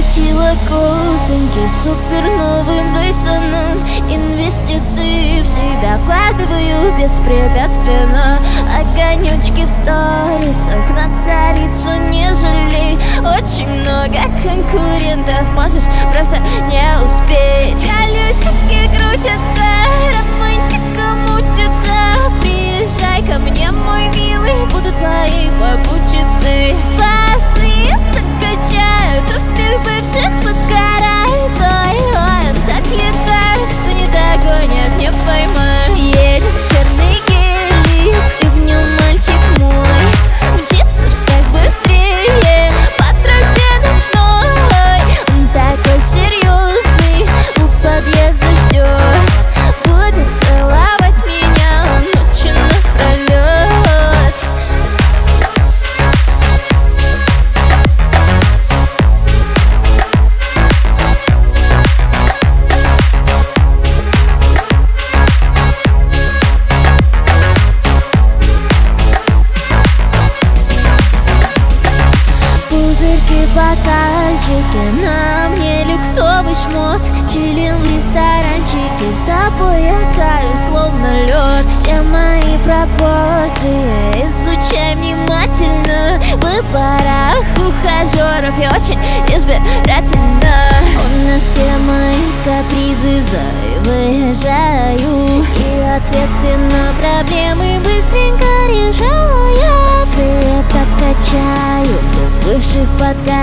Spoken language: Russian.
Накрутила косоньки супер новым Дайсоном. Инвестиции в себя вкладываю беспрепятственно. Огонечки в сторисах на царицу не жалей. Очень много конкурентов, можешь просто не успеть. Колесики крутятся, романтика мутится. Приезжай ко мне, мой милый, буду твоей попутчицей. Басы так качают, у всех бывших подгорает. Ой, он так летает, что не догонят, не поймают. Едет черный гелик, и в нем мальчик мой мчится в шаг быстрее по трассе ночной. Он такой серьезный, у подъезда ждет, будет целовать меня ночью напролет. Пузырьки, бокальчики, на мне люксовый шмот. Чилим в ресторанчике, с тобой я таю, словно лед. Все мои пропорции изучай внимательно. В выборах ухажеров я очень избирательна. Он на все мои капризы выезжаю и ответственно проблемы быстренько решаю. Света качаю, бывших подгорает.